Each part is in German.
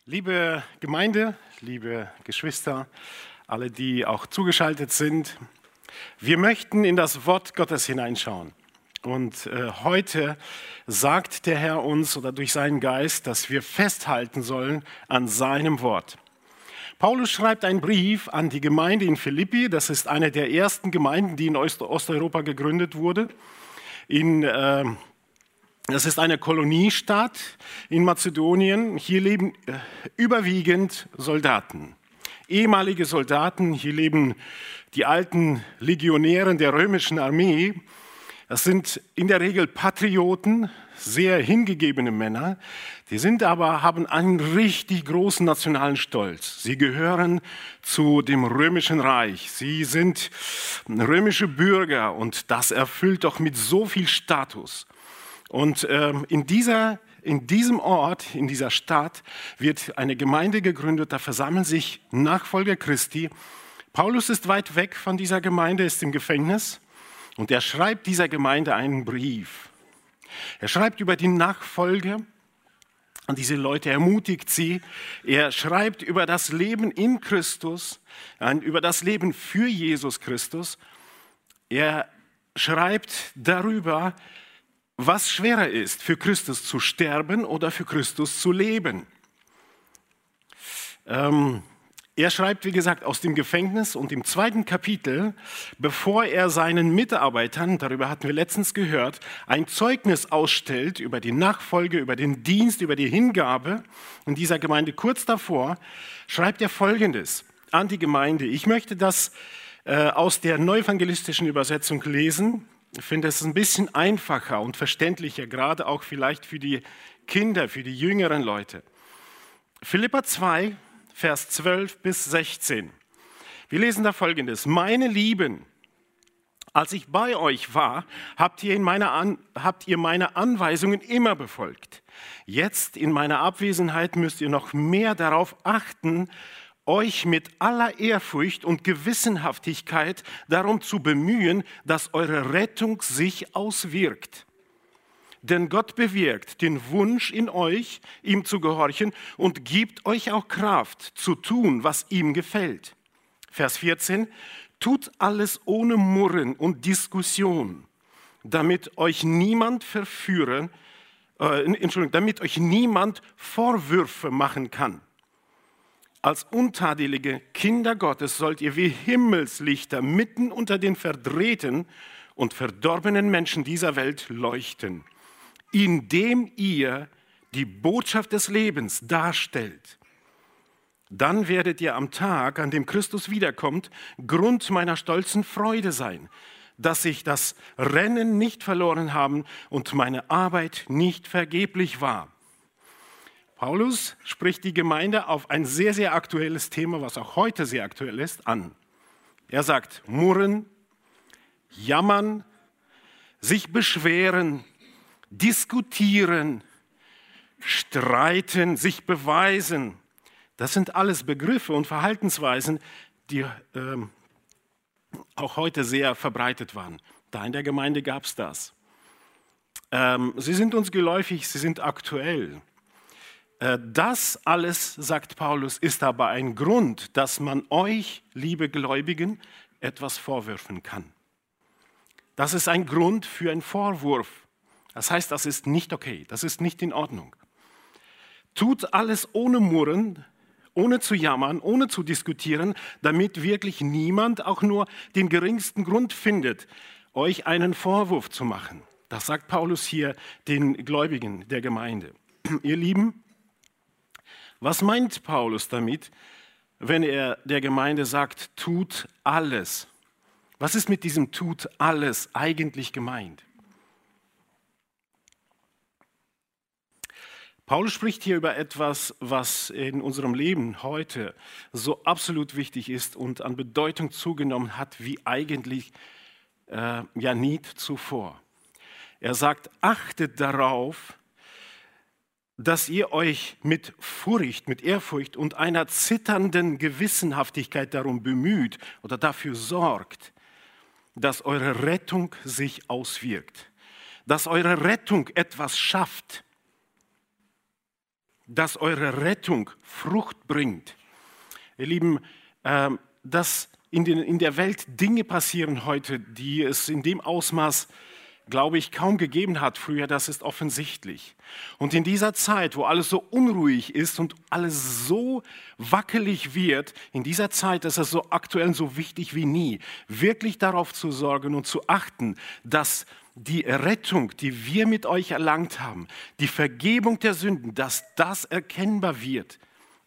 Liebe Gemeinde, liebe Geschwister, alle, die auch zugeschaltet sind, wir möchten in das Wort Gottes hineinschauen. Und heute sagt der Herr uns oder durch seinen Geist, dass wir festhalten sollen an seinem Wort. Paulus schreibt einen Brief an die Gemeinde in Philippi. Das ist eine der ersten Gemeinden, die in Osteuropa gegründet wurde. Das ist eine Koloniestadt in Mazedonien. Hier leben überwiegend Soldaten, ehemalige Soldaten. Hier leben die alten Legionäre der römischen Armee. Das sind in der Regel Patrioten, sehr hingegebene Männer. Die haben einen richtig großen nationalen Stolz. Sie gehören zu dem römischen Reich. Sie sind römische Bürger und das erfüllt doch mit so viel Status. Und in diesem Ort, in dieser Stadt, wird eine Gemeinde gegründet, da versammeln sich Nachfolger Christi. Paulus ist weit weg von dieser Gemeinde, ist im Gefängnis und er schreibt dieser Gemeinde einen Brief. Er schreibt über die Nachfolge an diese Leute, ermutigt sie. Er schreibt über das Leben in Christus, über das Leben für Jesus Christus. Er schreibt darüber, was schwerer ist, für Christus zu sterben oder für Christus zu leben. Er schreibt, wie gesagt, aus dem Gefängnis und im 2. Kapitel, bevor er seinen Mitarbeitern, darüber hatten wir letztens gehört, ein Zeugnis ausstellt über die Nachfolge, über den Dienst, über die Hingabe in dieser Gemeinde. Kurz davor schreibt er Folgendes an die Gemeinde. Ich möchte das aus der neuevangelistischen Übersetzung lesen. Ich finde es ein bisschen einfacher und verständlicher, gerade auch vielleicht für die Kinder, für die jüngeren Leute. Philipper 2, Vers 12 bis 16. Wir lesen da Folgendes. Meine Lieben, als ich bei euch war, habt ihr meine Anweisungen immer befolgt. Jetzt in meiner Abwesenheit müsst ihr noch mehr darauf achten, euch mit aller Ehrfurcht und Gewissenhaftigkeit darum zu bemühen, dass eure Rettung sich auswirkt. Denn Gott bewirkt den Wunsch in euch, ihm zu gehorchen und gibt euch auch Kraft zu tun, was ihm gefällt. Vers 14, tut alles ohne Murren und Diskussion, damit euch niemand damit euch niemand Vorwürfe machen kann. Als untadelige Kinder Gottes sollt ihr wie Himmelslichter mitten unter den verdrehten und verdorbenen Menschen dieser Welt leuchten, indem ihr die Botschaft des Lebens darstellt. Dann werdet ihr am Tag, an dem Christus wiederkommt, Grund meiner stolzen Freude sein, dass ich das Rennen nicht verloren habe und meine Arbeit nicht vergeblich war. Paulus spricht die Gemeinde auf ein sehr, sehr aktuelles Thema, was auch heute sehr aktuell ist, an. Er sagt, murren, jammern, sich beschweren, diskutieren, streiten, sich beweisen. Das sind alles Begriffe und Verhaltensweisen, die auch heute sehr verbreitet waren. Da in der Gemeinde gab es das. Sie sind uns geläufig, sie sind aktuell. Das alles, sagt Paulus, ist aber ein Grund, dass man euch, liebe Gläubigen, etwas vorwerfen kann. Das ist ein Grund für einen Vorwurf. Das heißt, das ist nicht okay, das ist nicht in Ordnung. Tut alles ohne Murren, ohne zu jammern, ohne zu diskutieren, damit wirklich niemand auch nur den geringsten Grund findet, euch einen Vorwurf zu machen. Das sagt Paulus hier den Gläubigen der Gemeinde. Ihr Lieben, was meint Paulus damit, wenn er der Gemeinde sagt, tut alles? Was ist mit diesem tut alles eigentlich gemeint? Paulus spricht hier über etwas, was in unserem Leben heute so absolut wichtig ist und an Bedeutung zugenommen hat, wie eigentlich nie zuvor. Er sagt, achtet darauf, dass ihr euch mit Furcht, mit Ehrfurcht und einer zitternden Gewissenhaftigkeit darum bemüht oder dafür sorgt, dass eure Rettung sich auswirkt, dass eure Rettung etwas schafft. dass eure Rettung Frucht bringt. Ihr Lieben, dass in der Welt Dinge passieren heute, die es in dem Ausmaß, glaube ich, kaum gegeben hat früher, das ist offensichtlich. Und in dieser Zeit, wo alles so unruhig ist und alles so wackelig wird, in dieser Zeit ist es so aktuell so wichtig wie nie, wirklich darauf zu sorgen und zu achten, dass die Rettung, die wir mit euch erlangt haben, die Vergebung der Sünden, dass das erkennbar wird.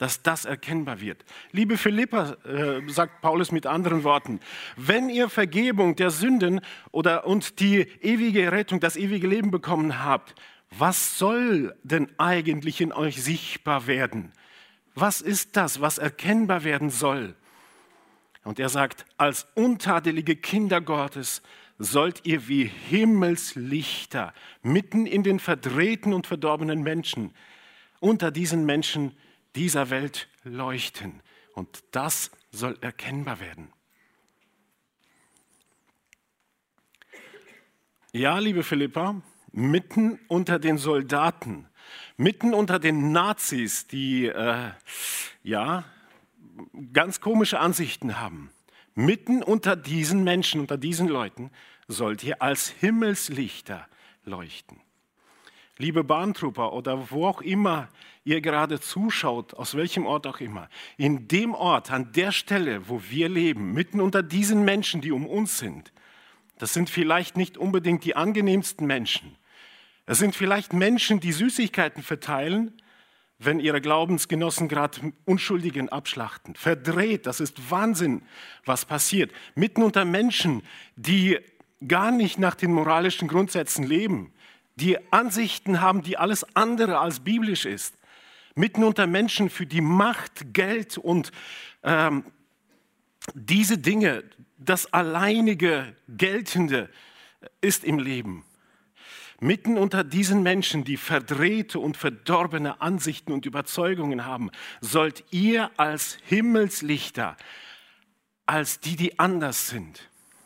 Liebe Philipper, sagt Paulus mit anderen Worten, wenn ihr Vergebung der Sünden und die ewige Rettung, das ewige Leben bekommen habt, was soll denn eigentlich in euch sichtbar werden? Was ist das, was erkennbar werden soll? Und er sagt, als untadelige Kinder Gottes sollt ihr wie Himmelslichter mitten in den verdrehten und verdorbenen Menschen, unter diesen Menschen dieser Welt leuchten. Und das soll erkennbar werden. Ja, liebe Philippa, mitten unter den Soldaten, mitten unter den Nazis, die ganz komische Ansichten haben, mitten unter diesen Menschen, unter diesen Leuten, sollt ihr als Himmelslichter leuchten. Liebe Bahntrupper oder wo auch immer ihr gerade zuschaut, aus welchem Ort auch immer, in dem Ort, an der Stelle, wo wir leben, mitten unter diesen Menschen, die um uns sind, das sind vielleicht nicht unbedingt die angenehmsten Menschen. Es sind vielleicht Menschen, die Süßigkeiten verteilen, wenn ihre Glaubensgenossen gerade Unschuldigen abschlachten. Verdreht, das ist Wahnsinn, was passiert. Mitten unter Menschen, die gar nicht nach den moralischen Grundsätzen leben, die Ansichten haben, die alles andere als biblisch ist. Mitten unter Menschen, für die Macht, Geld und diese Dinge, das alleinige Geltende ist im Leben. Mitten unter diesen Menschen, die verdrehte und verdorbene Ansichten und Überzeugungen haben, sollt ihr als Himmelslichter, als die anders sind,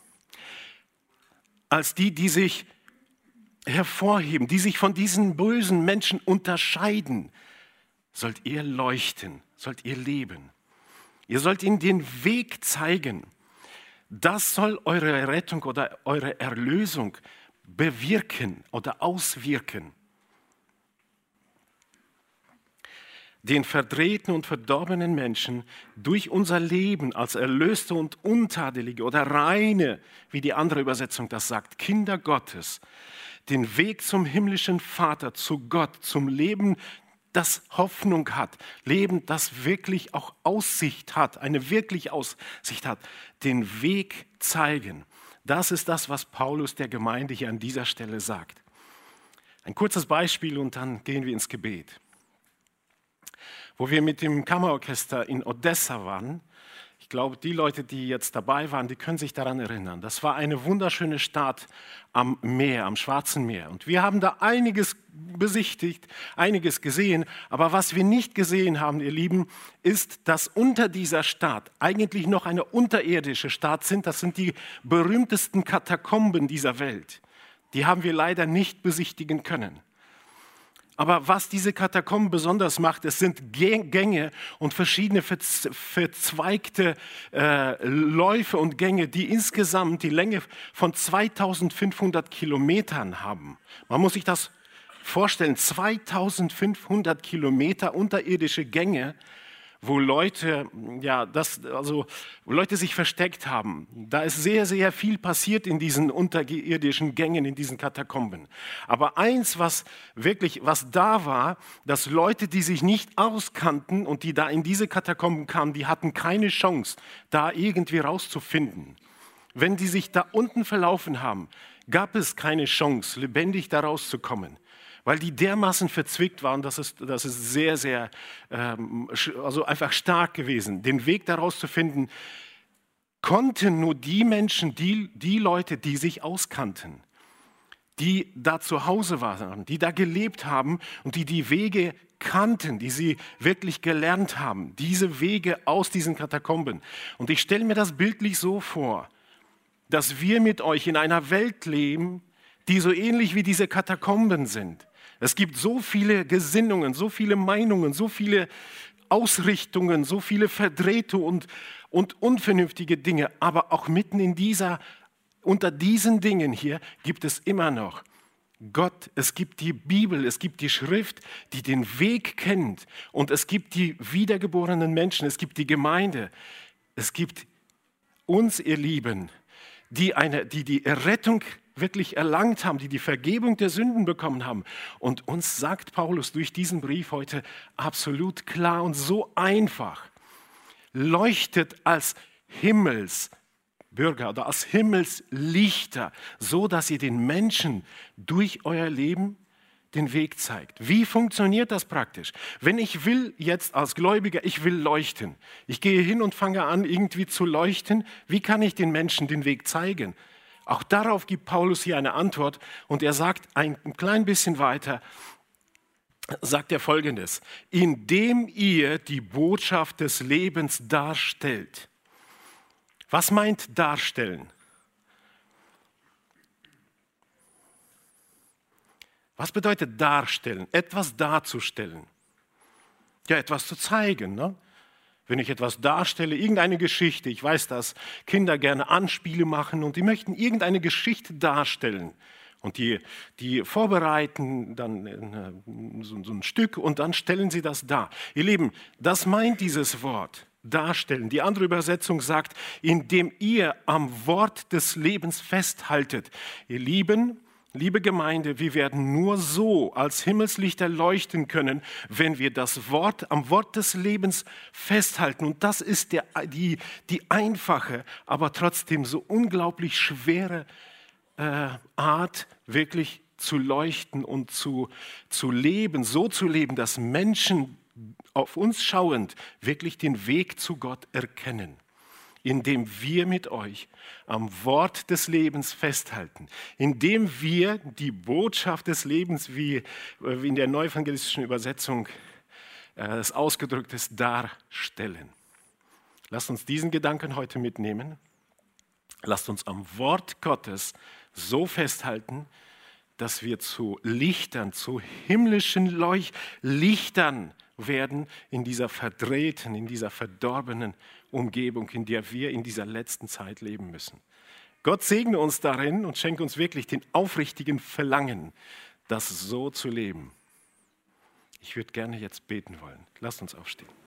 als die sich hervorheben, die sich von diesen bösen Menschen unterscheiden, sollt ihr leuchten, sollt ihr leben. Ihr sollt ihnen den Weg zeigen. Das soll eure Rettung oder eure Erlösung bewirken oder auswirken. Den verdrehten und verdorbenen Menschen durch unser Leben als erlöste und untadelige oder reine, wie die andere Übersetzung das sagt, Kinder Gottes, den Weg zum himmlischen Vater, zu Gott, zum Leben, das Hoffnung hat, Leben, das wirklich auch Aussicht hat, eine wirkliche Aussicht hat, den Weg zeigen. Das ist das, was Paulus der Gemeinde hier an dieser Stelle sagt. Ein kurzes Beispiel und dann gehen wir ins Gebet. Wo wir mit dem Kammerorchester in Odessa waren, ich glaube, die Leute, die jetzt dabei waren, die können sich daran erinnern. Das war eine wunderschöne Stadt am Meer, am Schwarzen Meer. Und wir haben da einiges besichtigt, einiges gesehen. Aber was wir nicht gesehen haben, ihr Lieben, ist, dass unter dieser Stadt eigentlich noch eine unterirdische Stadt sind. Das sind die berühmtesten Katakomben dieser Welt. Die haben wir leider nicht besichtigen können. Aber was diese Katakomben besonders macht, es sind Gänge und verschiedene verzweigte Läufe und Gänge, die insgesamt die Länge von 2500 Kilometern haben. Man muss sich das vorstellen, 2500 Kilometer unterirdische Gänge, wo Leute, wo Leute sich versteckt haben. Da ist sehr, sehr viel passiert in diesen unterirdischen Gängen, in diesen Katakomben. Aber eins, was da war, dass Leute, die sich nicht auskannten und die da in diese Katakomben kamen, die hatten keine Chance, da irgendwie rauszufinden. Wenn die sich da unten verlaufen haben, gab es keine Chance, lebendig da rauszukommen. Weil die dermaßen verzwickt waren, das ist sehr, sehr, einfach stark gewesen. Den Weg daraus zu finden, konnten nur die Menschen, die Leute, die sich auskannten, die da zu Hause waren, die da gelebt haben und die Wege kannten, die sie wirklich gelernt haben, diese Wege aus diesen Katakomben. Und ich stelle mir das bildlich so vor, dass wir mit euch in einer Welt leben, die so ähnlich wie diese Katakomben sind. Es gibt so viele Gesinnungen, so viele Meinungen, so viele Ausrichtungen, so viele verdrehte und unvernünftige Dinge. Aber auch mitten unter diesen Dingen hier gibt es immer noch Gott. Es gibt die Bibel, es gibt die Schrift, die den Weg kennt. Und es gibt die wiedergeborenen Menschen, es gibt die Gemeinde. Es gibt uns, ihr Lieben, die Errettung wirklich erlangt haben, die Vergebung der Sünden bekommen haben. Und uns sagt Paulus durch diesen Brief heute absolut klar und so einfach: Leuchtet als Himmelsbürger oder als Himmelslichter, so dass ihr den Menschen durch euer Leben den Weg zeigt. Wie funktioniert das praktisch? Wenn ich will jetzt als Gläubiger, ich will leuchten. Ich gehe hin und fange an, irgendwie zu leuchten. Wie kann ich den Menschen den Weg zeigen? Auch darauf gibt Paulus hier eine Antwort und er sagt ein klein bisschen weiter, sagt er Folgendes: Indem ihr die Botschaft des Lebens darstellt. Was meint darstellen? Was bedeutet darstellen? Etwas darzustellen. Ja, etwas zu zeigen. Ne? Wenn ich etwas darstelle, irgendeine Geschichte, ich weiß, dass Kinder gerne Anspiele machen und die möchten irgendeine Geschichte darstellen. Und die vorbereiten dann so ein Stück und dann stellen sie das dar. Ihr Lieben, das meint dieses Wort, darstellen. Die andere Übersetzung sagt, indem ihr am Wort des Lebens festhaltet. Ihr Lieben, liebe Gemeinde, wir werden nur so als Himmelslichter leuchten können, wenn wir am Wort des Lebens festhalten. Und das ist die einfache, aber trotzdem so unglaublich schwere Art, wirklich zu leuchten und zu leben, so zu leben, dass Menschen auf uns schauend wirklich den Weg zu Gott erkennen. Indem wir mit euch am Wort des Lebens festhalten, indem wir die Botschaft des Lebens, wie in der neuevangelistischen Übersetzung es ausgedrückt ist, darstellen. Lasst uns diesen Gedanken heute mitnehmen. Lasst uns am Wort Gottes so festhalten, dass wir zu Lichtern, zu himmlischen Lichtern werden in dieser verdrehten, in dieser verdorbenen Umgebung, in der wir in dieser letzten Zeit leben müssen. Gott segne uns darin und schenke uns wirklich den aufrichtigen Verlangen, das so zu leben. Ich würde gerne jetzt beten wollen. Lasst uns aufstehen.